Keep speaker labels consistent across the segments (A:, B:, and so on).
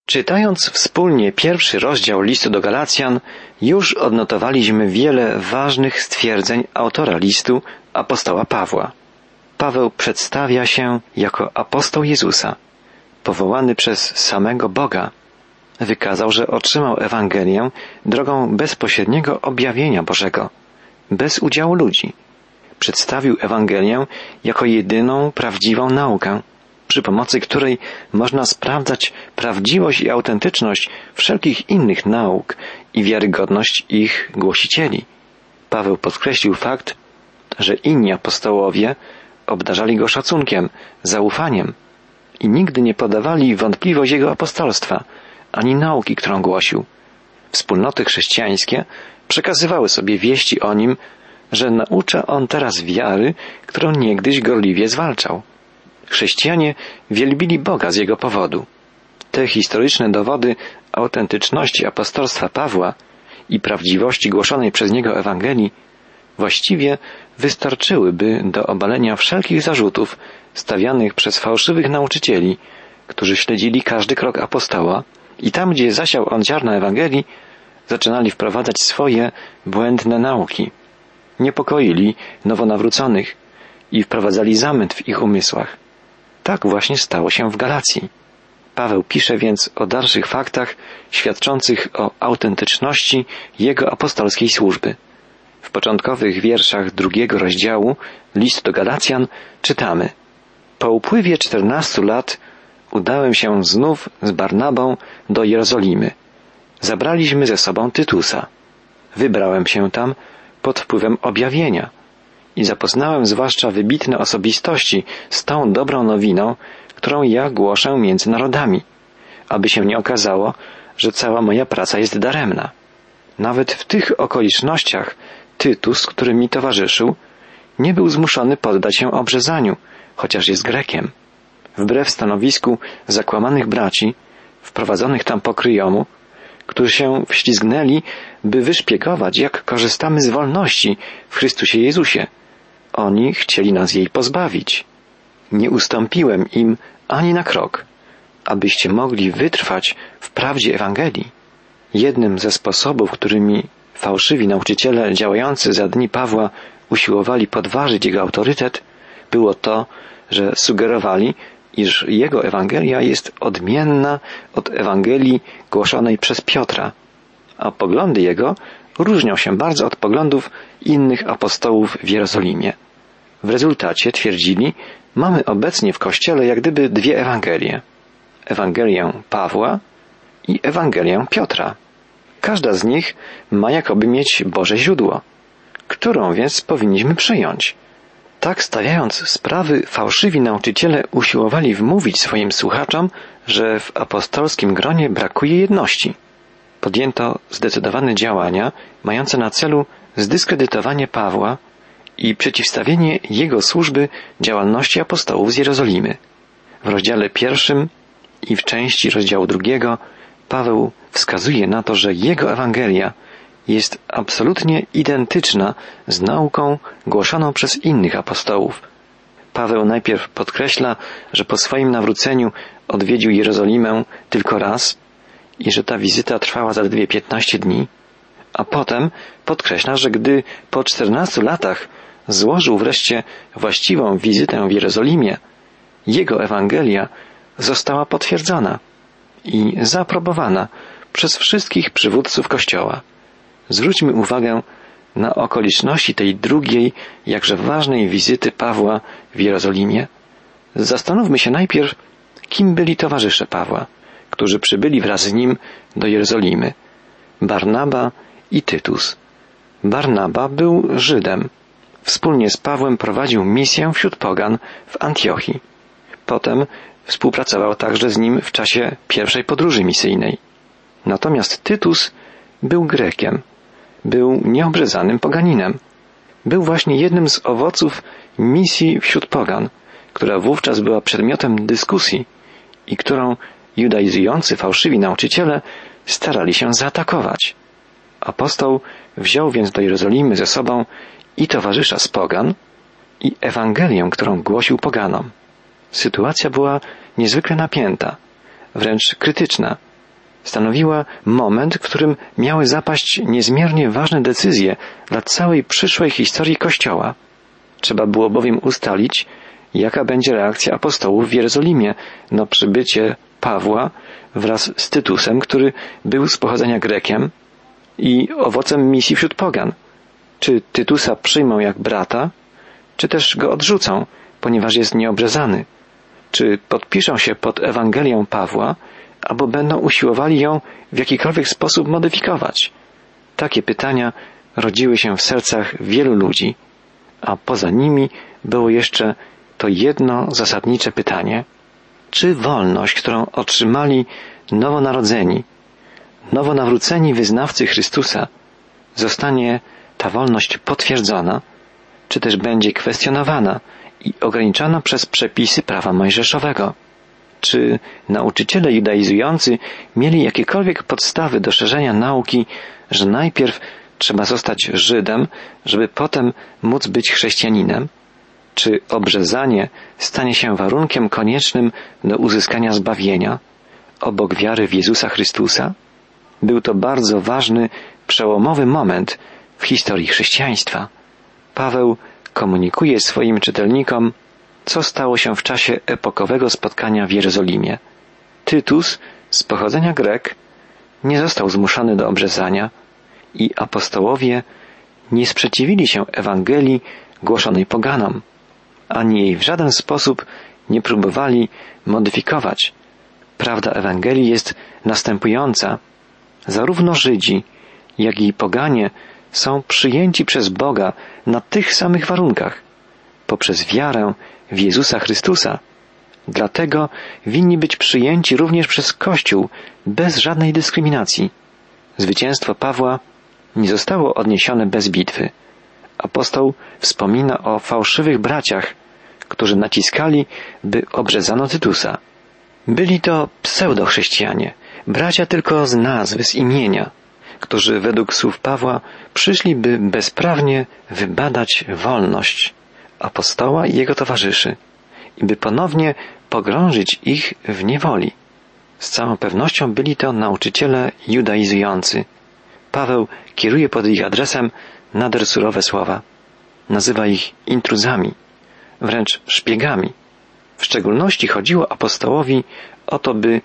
A: Czytając wspólnie pierwszy rozdział listu do Galacjan, już odnotowaliśmy wiele ważnych stwierdzeń autora listu, apostoła Pawła. Paweł przedstawia się jako apostoł Jezusa, powołany przez samego Boga. Wykazał, że otrzymał Ewangelię drogą bezpośredniego objawienia Bożego, bez udziału ludzi. Przedstawił Ewangelię jako jedyną prawdziwą naukę, przy pomocy której można sprawdzać prawdziwość i autentyczność wszelkich innych nauk i wiarygodność ich głosicieli. Paweł podkreślił fakt, że inni apostołowie obdarzali go szacunkiem, zaufaniem i nigdy nie podawali w wątpliwość jego apostolstwa, ani nauki, którą głosił. Wspólnoty chrześcijańskie przekazywały sobie wieści o nim, że naucza on teraz wiary, którą niegdyś gorliwie zwalczał. Chrześcijanie wielbili Boga z jego powodu. Te historyczne dowody autentyczności apostolstwa Pawła i prawdziwości głoszonej przez niego Ewangelii właściwie wystarczyłyby do obalenia wszelkich zarzutów stawianych przez fałszywych nauczycieli, którzy śledzili każdy krok apostoła i tam, gdzie zasiał on ziarno Ewangelii, zaczynali wprowadzać swoje błędne nauki. Niepokoili nowonawróconych i wprowadzali zamęt w ich umysłach. Tak właśnie stało się w Galacji. Paweł pisze więc o dalszych faktach świadczących o autentyczności jego apostolskiej służby. W początkowych wierszach 2 rozdziału listu do Galacjan czytamy: Po upływie 14 lat udałem się znów z Barnabą do Jerozolimy. Zabraliśmy ze sobą Tytusa. Wybrałem się tam pod wpływem objawienia i zapoznałem zwłaszcza wybitne osobistości z tą dobrą nowiną, którą ja głoszę między narodami, aby się nie okazało, że cała moja praca jest daremna. Nawet w tych okolicznościach Tytus, który mi towarzyszył, nie był zmuszony poddać się obrzezaniu, chociaż jest Grekiem. Wbrew stanowisku zakłamanych braci, wprowadzonych tam po kryjomu, którzy się wślizgnęli, by wyszpiegować, jak korzystamy z wolności w Chrystusie Jezusie. Oni chcieli nas jej pozbawić. Nie ustąpiłem im ani na krok, abyście mogli wytrwać w prawdzie Ewangelii. Jednym ze sposobów, którymi fałszywi nauczyciele działający za dni Pawła usiłowali podważyć jego autorytet, było to, że sugerowali, iż jego Ewangelia jest odmienna od Ewangelii głoszonej przez Piotra, a poglądy jego różnią się bardzo od poglądów innych apostołów w Jerozolimie. W rezultacie, twierdzili, mamy obecnie w Kościele jak gdyby 2 Ewangelie. Ewangelię Pawła i Ewangelię Piotra. Każda z nich ma jakoby mieć Boże źródło. Którą więc powinniśmy przyjąć? Tak stawiając sprawy, fałszywi nauczyciele usiłowali wmówić swoim słuchaczom, że w apostolskim gronie brakuje jedności. Podjęto zdecydowane działania mające na celu zdyskredytowanie Pawła i przeciwstawienie jego służby działalności apostołów z Jerozolimy. W rozdziale 1 i w części rozdziału 2 Paweł wskazuje na to, że jego Ewangelia jest absolutnie identyczna z nauką głoszoną przez innych apostołów. Paweł najpierw podkreśla, że po swoim nawróceniu odwiedził Jerozolimę tylko raz i że ta wizyta trwała zaledwie 15 dni, a potem podkreśla, że gdy po 14 latach złożył wreszcie właściwą wizytę w Jerozolimie, jego Ewangelia została potwierdzona i zaaprobowana przez wszystkich przywódców Kościoła. Zwróćmy uwagę na okoliczności tej drugiej, jakże ważnej wizyty Pawła w Jerozolimie. Zastanówmy się najpierw, kim byli towarzysze Pawła, którzy przybyli wraz z nim do Jerozolimy. Barnaba i Tytus. Barnaba był Żydem. Wspólnie z Pawłem prowadził misję wśród pogan w Antiochii. Potem współpracował także z nim w czasie pierwszej podróży misyjnej. Natomiast Tytus był Grekiem. Był nieobrzezanym poganinem. Był właśnie jednym z owoców misji wśród pogan, która wówczas była przedmiotem dyskusji i którą judaizujący fałszywi nauczyciele starali się zaatakować. Apostoł wziął więc do Jerozolimy ze sobą i towarzysza z pogan i Ewangelię, którą głosił poganom. Sytuacja była niezwykle napięta, wręcz krytyczna. stanowiła moment, w którym miały zapaść niezmiernie ważne decyzje dla całej przyszłej historii Kościoła. Trzeba było bowiem ustalić, jaka będzie reakcja apostołów w Jerozolimie na przybycie Pawła wraz z Tytusem, który był z pochodzenia Grekiem i owocem misji wśród pogan. Czy Tytusa przyjmą jak brata, czy też go odrzucą, ponieważ jest nieobrzezany? Czy podpiszą się pod Ewangelią Pawła, albo będą usiłowali ją w jakikolwiek sposób modyfikować? Takie pytania rodziły się w sercach wielu ludzi, a poza nimi było jeszcze to jedno zasadnicze pytanie. Czy wolność, którą otrzymali nowonarodzeni, nowonawróceni wyznawcy Chrystusa, zostanie ta wolność potwierdzona, czy też będzie kwestionowana i ograniczana przez przepisy prawa mojżeszowego? Czy nauczyciele judaizujący mieli jakiekolwiek podstawy do szerzenia nauki, że najpierw trzeba zostać Żydem, żeby potem móc być chrześcijaninem? Czy obrzezanie stanie się warunkiem koniecznym do uzyskania zbawienia, obok wiary w Jezusa Chrystusa? Był to bardzo ważny, przełomowy moment w historii chrześcijaństwa. Paweł komunikuje swoim czytelnikom, co stało się w czasie epokowego spotkania w Jerozolimie. Tytus, z pochodzenia Grek, nie został zmuszony do obrzezania i apostołowie nie sprzeciwili się Ewangelii głoszonej poganom, ani jej w żaden sposób nie próbowali modyfikować. Prawda Ewangelii jest następująca. Zarówno Żydzi, jak i poganie są przyjęci przez Boga na tych samych warunkach, poprzez wiarę w Jezusa Chrystusa. Dlatego winni być przyjęci również przez Kościół bez żadnej dyskryminacji. Zwycięstwo Pawła nie zostało odniesione bez bitwy. Apostoł wspomina o fałszywych braciach, którzy naciskali, by obrzezano Tytusa. Byli to pseudochrześcijanie, bracia tylko z nazwy, z imienia, którzy według słów Pawła przyszli, by bezprawnie wybadać wolność apostoła i jego towarzyszy i by ponownie pogrążyć ich w niewoli. Z całą pewnością byli to nauczyciele judaizujący. Paweł kieruje pod ich adresem nader surowe słowa. Nazywa ich intruzami, wręcz szpiegami. W szczególności chodziło apostołowi o to, by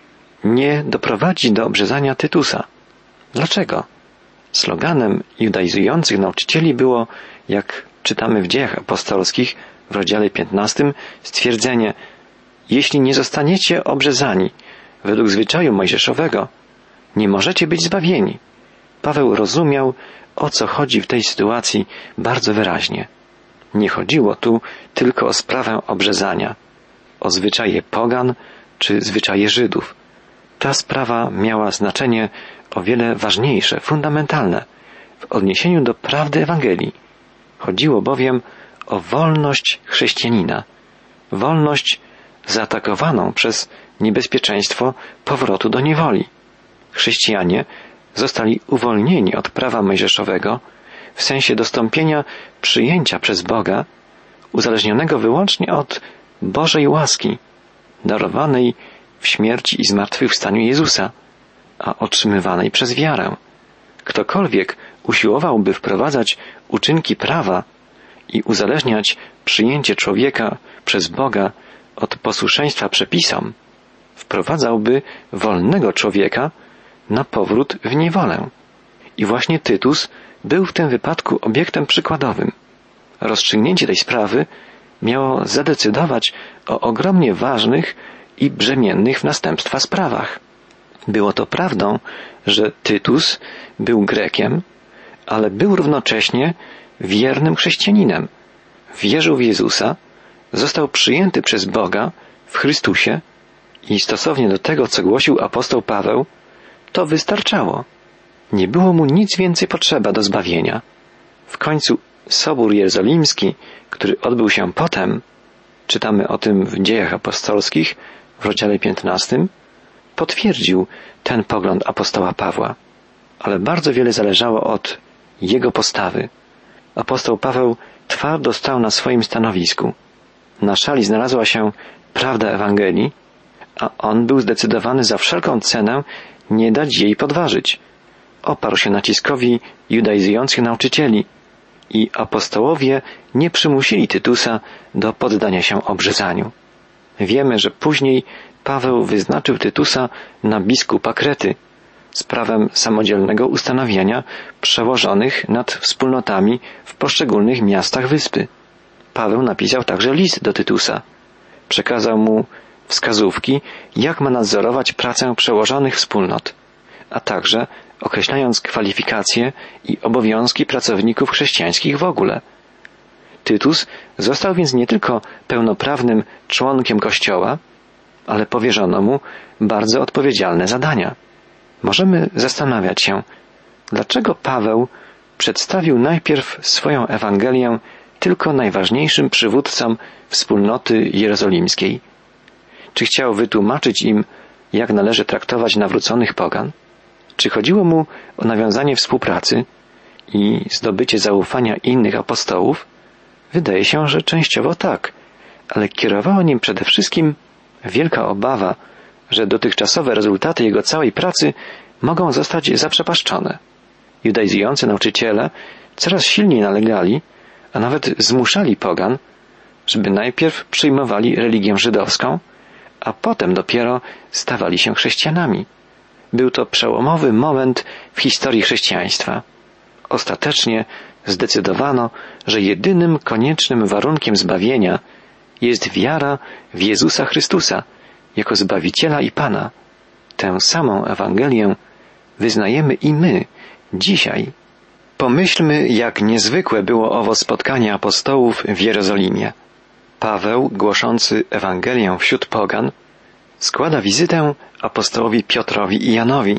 A: nie doprowadzić do obrzezania Tytusa. Dlaczego? Sloganem judaizujących nauczycieli było, jak czytamy w Dziejach Apostolskich w rozdziale 15, stwierdzenie: jeśli nie zostaniecie obrzezani według zwyczaju mojżeszowego, nie możecie być zbawieni. Paweł rozumiał, o co chodzi w tej sytuacji bardzo wyraźnie. Nie chodziło tu tylko o sprawę obrzezania, o zwyczaje pogan czy zwyczaje Żydów. Ta sprawa miała znaczenie o wiele ważniejsze, fundamentalne w odniesieniu do prawdy Ewangelii. Chodziło bowiem o wolność chrześcijanina, wolność zaatakowaną przez niebezpieczeństwo powrotu do niewoli. Chrześcijanie zostali uwolnieni od prawa mojżeszowego w sensie dostąpienia przyjęcia przez Boga, uzależnionego wyłącznie od Bożej łaski, darowanej w śmierci i zmartwychwstaniu Jezusa, a otrzymywanej przez wiarę. Ktokolwiek usiłowałby wprowadzać uczynki prawa i uzależniać przyjęcie człowieka przez Boga od posłuszeństwa przepisom, wprowadzałby wolnego człowieka na powrót w niewolę. I właśnie Tytus był w tym wypadku obiektem przykładowym. Rozstrzygnięcie tej sprawy miało zadecydować o ogromnie ważnych i brzemiennych w następstwa sprawach. Było to prawdą, że Tytus był Grekiem, ale był równocześnie wiernym chrześcijaninem. Wierzył w Jezusa, został przyjęty przez Boga w Chrystusie i stosownie do tego, co głosił apostoł Paweł, to wystarczało. Nie było mu nic więcej potrzeba do zbawienia. W końcu Sobór Jerozolimski, który odbył się potem, czytamy o tym w Dziejach Apostolskich w rozdziale 15, potwierdził ten pogląd apostoła Pawła. Ale bardzo wiele zależało od jego postawy. Apostoł Paweł twardo stał na swoim stanowisku. Na szali znalazła się prawda Ewangelii, a on był zdecydowany za wszelką cenę nie dać jej podważyć. Oparł się naciskowi judaizujących nauczycieli i apostołowie nie przymusili Tytusa do poddania się obrzezaniu. Wiemy, że później Paweł wyznaczył Tytusa na biskupa Krety z prawem samodzielnego ustanawiania przełożonych nad wspólnotami w poszczególnych miastach wyspy. Paweł napisał także list do Tytusa. Przekazał mu wskazówki, jak ma nadzorować pracę przełożonych wspólnot, a także określając kwalifikacje i obowiązki pracowników chrześcijańskich w ogóle. Tytus został więc nie tylko pełnoprawnym członkiem Kościoła, ale powierzono mu bardzo odpowiedzialne zadania. Możemy zastanawiać się, dlaczego Paweł przedstawił najpierw swoją Ewangelię tylko najważniejszym przywódcom wspólnoty jerozolimskiej. Czy chciał wytłumaczyć im, jak należy traktować nawróconych pogan? Czy chodziło mu o nawiązanie współpracy i zdobycie zaufania innych apostołów? Wydaje się, że częściowo tak, ale kierowała nim przede wszystkim wielka obawa, że dotychczasowe rezultaty jego całej pracy mogą zostać zaprzepaszczone. Judaizujący nauczyciele coraz silniej nalegali, a nawet zmuszali pogan, żeby najpierw przyjmowali religię żydowską, a potem dopiero stawali się chrześcijanami. Był to przełomowy moment w historii chrześcijaństwa. Ostatecznie zdecydowano, że jedynym koniecznym warunkiem zbawienia jest wiara w Jezusa Chrystusa jako Zbawiciela i Pana. Tę samą Ewangelię wyznajemy i my dzisiaj. Pomyślmy, jak niezwykłe było owo spotkanie apostołów w Jerozolimie. Paweł, głoszący Ewangelię wśród pogan, składa wizytę apostołowi Piotrowi i Janowi,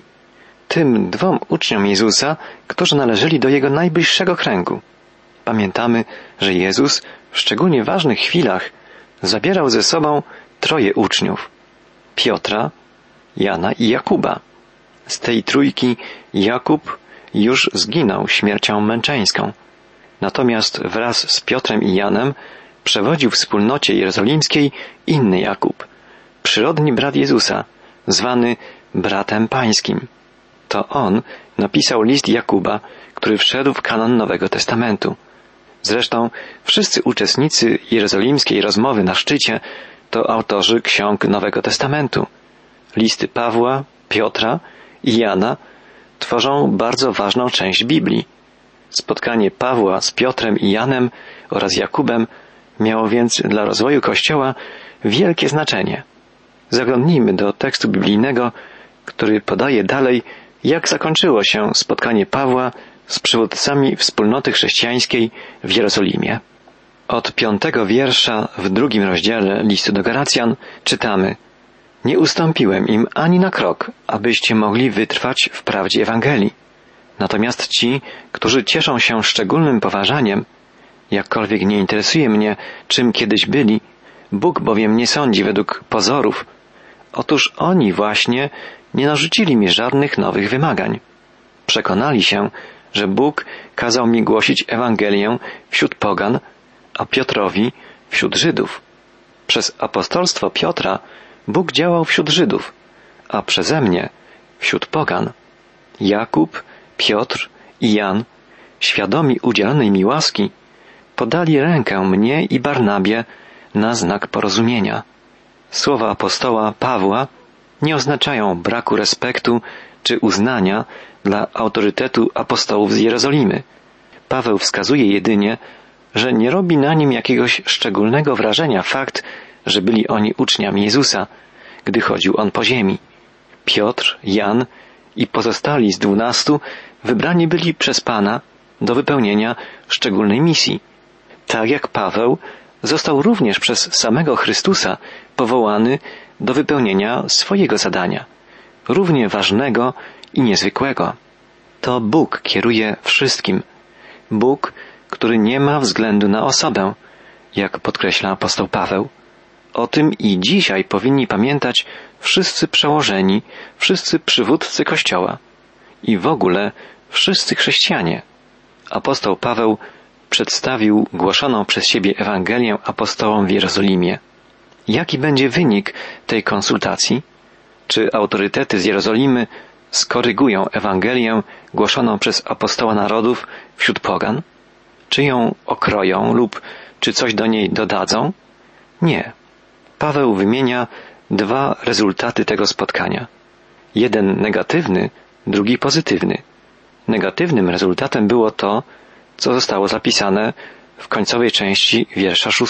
A: tym dwom uczniom Jezusa, którzy należeli do jego najbliższego kręgu. Pamiętamy, że Jezus w szczególnie ważnych chwilach zabierał ze sobą troje uczniów: Piotra, Jana i Jakuba. Z tej trójki Jakub już zginął śmiercią męczeńską. Natomiast wraz z Piotrem i Janem przewodził wspólnocie jerozolimskiej inny Jakub, przyrodni brat Jezusa, zwany bratem pańskim. To on napisał list Jakuba, który wszedł w kanon Nowego Testamentu. Zresztą wszyscy uczestnicy jerozolimskiej rozmowy na szczycie to autorzy ksiąg Nowego Testamentu. Listy Pawła, Piotra i Jana tworzą bardzo ważną część Biblii. Spotkanie Pawła z Piotrem i Janem oraz Jakubem miało więc dla rozwoju Kościoła wielkie znaczenie. Zaglądnijmy do tekstu biblijnego, który podaje dalej, jak zakończyło się spotkanie Pawła z przywódcami wspólnoty chrześcijańskiej w Jerozolimie. Od 5 wiersza w 2 rozdziale listu do Galacjan czytamy: Nie ustąpiłem im ani na krok, abyście mogli wytrwać w prawdzie Ewangelii. Natomiast ci, którzy cieszą się szczególnym poważaniem, jakkolwiek nie interesuje mnie, czym kiedyś byli, Bóg bowiem nie sądzi według pozorów, otóż oni właśnie nie narzucili mi żadnych nowych wymagań. Przekonali się, że Bóg kazał mi głosić Ewangelię wśród pogan, a Piotrowi wśród Żydów. Przez apostolstwo Piotra Bóg działał wśród Żydów, a przeze mnie wśród pogan. Jakub, Piotr i Jan, świadomi udzielonej mi łaski, podali rękę mnie i Barnabie na znak porozumienia. Słowa apostoła Pawła nie oznaczają braku respektu czy uznania dla autorytetu apostołów z Jerozolimy. Paweł wskazuje jedynie, że nie robi na nim jakiegoś szczególnego wrażenia fakt, że byli oni uczniami Jezusa, gdy chodził on po ziemi. Piotr, Jan i pozostali z 12 wybrani byli przez Pana do wypełnienia szczególnej misji. Tak jak Paweł został również przez samego Chrystusa powołany do wypełnienia swojego zadania, równie ważnego i niezwykłego. To Bóg kieruje wszystkim. Bóg, który nie ma względu na osobę, jak podkreśla apostoł Paweł. O tym i dzisiaj powinni pamiętać wszyscy przełożeni, wszyscy przywódcy Kościoła i w ogóle wszyscy chrześcijanie. Apostoł Paweł przedstawił głoszoną przez siebie Ewangelię apostołom w Jerozolimie. Jaki będzie wynik tej konsultacji? Czy autorytety z Jerozolimy skorygują Ewangelię głoszoną przez apostoła narodów wśród pogan? Czy ją okroją lub czy coś do niej dodadzą? Nie. Paweł wymienia dwa rezultaty tego spotkania. Jeden negatywny, drugi pozytywny. Negatywnym rezultatem było to, co zostało zapisane w końcowej części wiersza 6.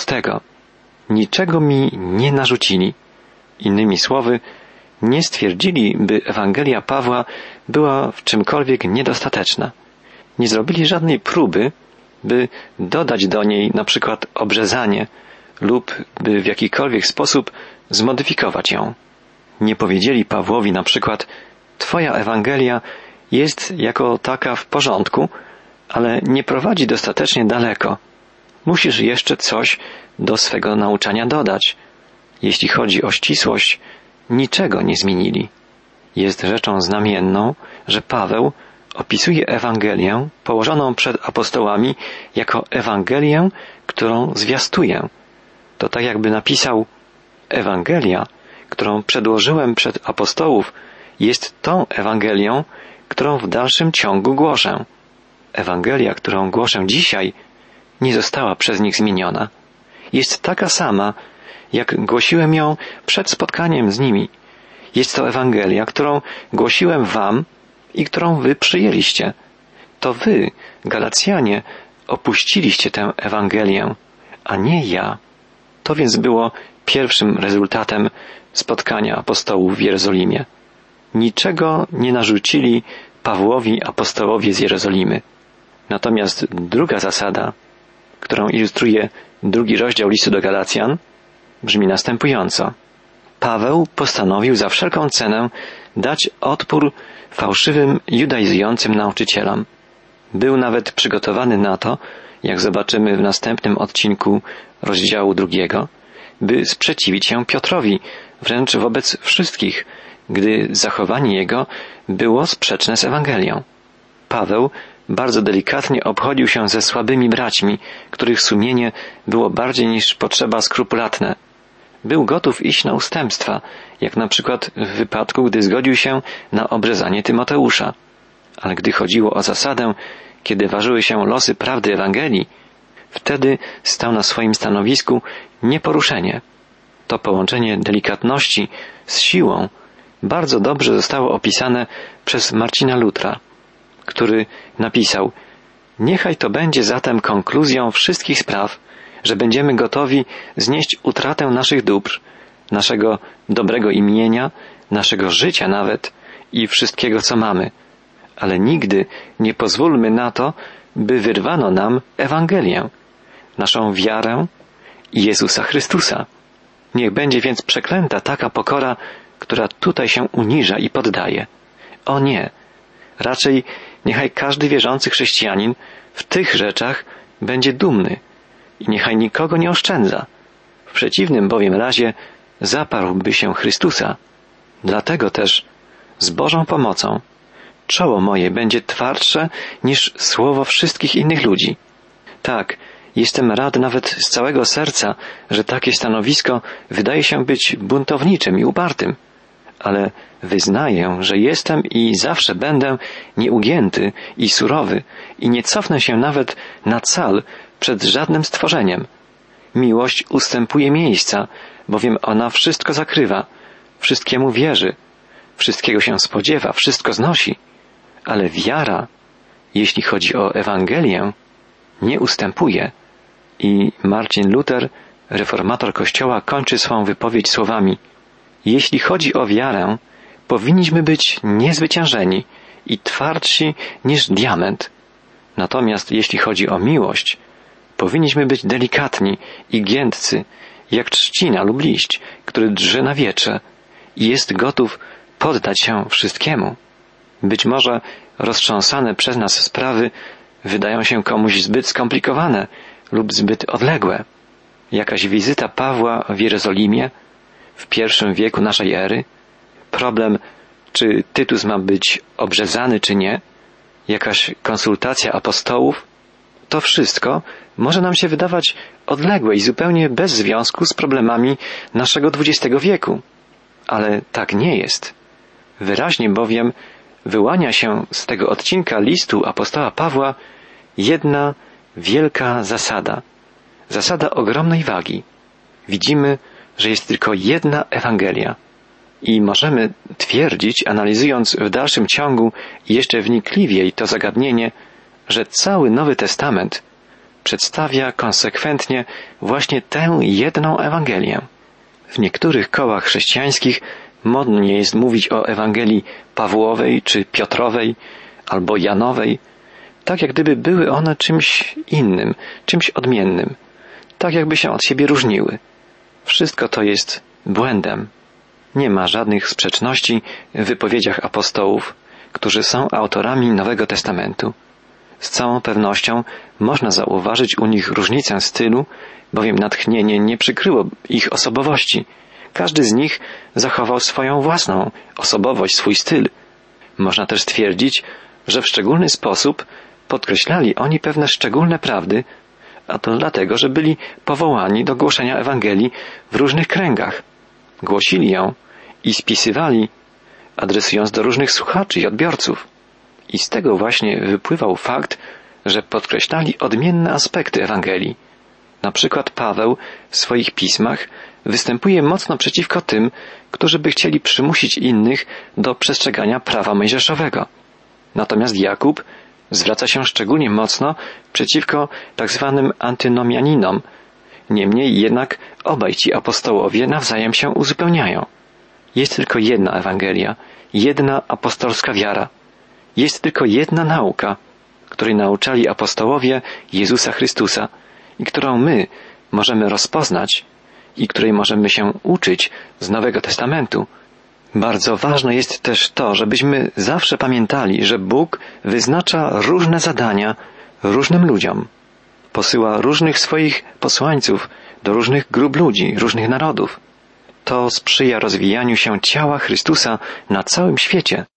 A: Niczego mi nie narzucili. Innymi słowy, nie stwierdzili, by Ewangelia Pawła była w czymkolwiek niedostateczna. Nie zrobili żadnej próby, by dodać do niej na przykład obrzezanie lub by w jakikolwiek sposób zmodyfikować ją. Nie powiedzieli Pawłowi na przykład: Twoja Ewangelia jest jako taka w porządku, ale nie prowadzi dostatecznie daleko. Musisz jeszcze coś do swego nauczania dodać. Jeśli chodzi o ścisłość, niczego nie zmienili. Jest rzeczą znamienną, że Paweł opisuje Ewangelię położoną przed apostołami jako Ewangelię, którą zwiastuję. To tak jakby napisał: Ewangelia, którą przedłożyłem przed apostołów, jest tą Ewangelią, którą w dalszym ciągu głoszę. Ewangelia, którą głoszę dzisiaj, nie została przez nich zmieniona. Jest taka sama, jak głosiłem ją przed spotkaniem z nimi. Jest to Ewangelia, którą głosiłem wam i którą wy przyjęliście. To wy, Galacjanie, opuściliście tę Ewangelię, a nie ja. To więc było pierwszym rezultatem spotkania apostołów w Jerozolimie. Niczego nie narzucili Pawłowi apostołowie z Jerozolimy. Natomiast druga zasada, którą ilustruje 2 rozdział listu do Galacjan, brzmi następująco. Paweł postanowił za wszelką cenę dać odpór fałszywym, judaizującym nauczycielom. Był nawet przygotowany na to, jak zobaczymy w następnym odcinku rozdziału 2, by sprzeciwić się Piotrowi, wręcz wobec wszystkich, gdy zachowanie jego było sprzeczne z Ewangelią. Paweł bardzo delikatnie obchodził się ze słabymi braćmi, których sumienie było bardziej niż potrzeba skrupulatne. Był gotów iść na ustępstwa, jak na przykład w wypadku, gdy zgodził się na obrzezanie Tymoteusza. Ale gdy chodziło o zasadę, kiedy ważyły się losy prawdy Ewangelii, wtedy stał na swoim stanowisku nieporuszenie. To połączenie delikatności z siłą bardzo dobrze zostało opisane przez Marcina Lutra, który napisał: niechaj to będzie zatem konkluzją wszystkich spraw, że będziemy gotowi znieść utratę naszych dóbr, naszego dobrego imienia, naszego życia nawet i wszystkiego, co mamy. Ale nigdy nie pozwólmy na to, by wyrwano nam Ewangelię, naszą wiarę i Jezusa Chrystusa. Niech będzie więc przeklęta taka pokora, która tutaj się uniża i poddaje. O nie! Raczej niechaj każdy wierzący chrześcijanin w tych rzeczach będzie dumny i niechaj nikogo nie oszczędza. W przeciwnym bowiem razie zaparłby się Chrystusa. Dlatego też z Bożą pomocą czoło moje będzie twardsze niż słowo wszystkich innych ludzi. Tak, jestem rad nawet z całego serca, że takie stanowisko wydaje się być buntowniczym i upartym, ale wyznaję, że jestem i zawsze będę nieugięty i surowy i nie cofnę się nawet na cal przed żadnym stworzeniem. Miłość ustępuje miejsca, bowiem ona wszystko zakrywa, wszystkiemu wierzy, wszystkiego się spodziewa, wszystko znosi. Ale wiara, jeśli chodzi o Ewangelię, nie ustępuje. I Marcin Luther, reformator Kościoła, kończy swą wypowiedź słowami: jeśli chodzi o wiarę, powinniśmy być niezwyciężeni i twardsi niż diament. Natomiast jeśli chodzi o miłość, powinniśmy być delikatni i giętcy, jak trzcina lub liść, który drży na wietrze i jest gotów poddać się wszystkiemu. Być może roztrząsane przez nas sprawy wydają się komuś zbyt skomplikowane lub zbyt odległe. Jakaś wizyta Pawła w Jerozolimie w I wieku naszej ery, problem, czy Tytus ma być obrzezany czy nie, jakaś konsultacja apostołów, to wszystko może nam się wydawać odległe i zupełnie bez związku z problemami naszego XX wieku. Ale tak nie jest. Wyraźnie bowiem wyłania się z tego odcinka listu apostoła Pawła jedna wielka zasada. Zasada ogromnej wagi. Widzimy, że jest tylko jedna Ewangelia. I możemy twierdzić, analizując w dalszym ciągu i jeszcze wnikliwiej to zagadnienie, że cały Nowy Testament przedstawia konsekwentnie właśnie tę jedną Ewangelię. W niektórych kołach chrześcijańskich modnie jest mówić o Ewangelii Pawłowej czy Piotrowej albo Janowej, tak jak gdyby były one czymś innym, czymś odmiennym, tak jakby się od siebie różniły. Wszystko to jest błędem. Nie ma żadnych sprzeczności w wypowiedziach apostołów, którzy są autorami Nowego Testamentu. Z całą pewnością można zauważyć u nich różnicę stylu, bowiem natchnienie nie przykryło ich osobowości. Każdy z nich zachował swoją własną osobowość, swój styl. Można też stwierdzić, że w szczególny sposób podkreślali oni pewne szczególne prawdy, a to dlatego, że byli powołani do głoszenia Ewangelii w różnych kręgach. Głosili ją i spisywali, adresując do różnych słuchaczy i odbiorców. I z tego właśnie wypływał fakt, że podkreślali odmienne aspekty Ewangelii. Na przykład Paweł w swoich pismach występuje mocno przeciwko tym, którzy by chcieli przymusić innych do przestrzegania prawa mojżeszowego. Natomiast Jakub zwraca się szczególnie mocno przeciwko tak zwanym antynomianinom. Niemniej jednak obaj ci apostołowie nawzajem się uzupełniają. Jest tylko jedna Ewangelia, jedna apostolska wiara. Jest tylko jedna nauka, której nauczali apostołowie Jezusa Chrystusa i którą my możemy rozpoznać i której możemy się uczyć z Nowego Testamentu. Bardzo ważne jest też to, żebyśmy zawsze pamiętali, że Bóg wyznacza różne zadania różnym ludziom. Posyła różnych swoich posłańców do różnych grup ludzi, różnych narodów. To sprzyja rozwijaniu się ciała Chrystusa na całym świecie.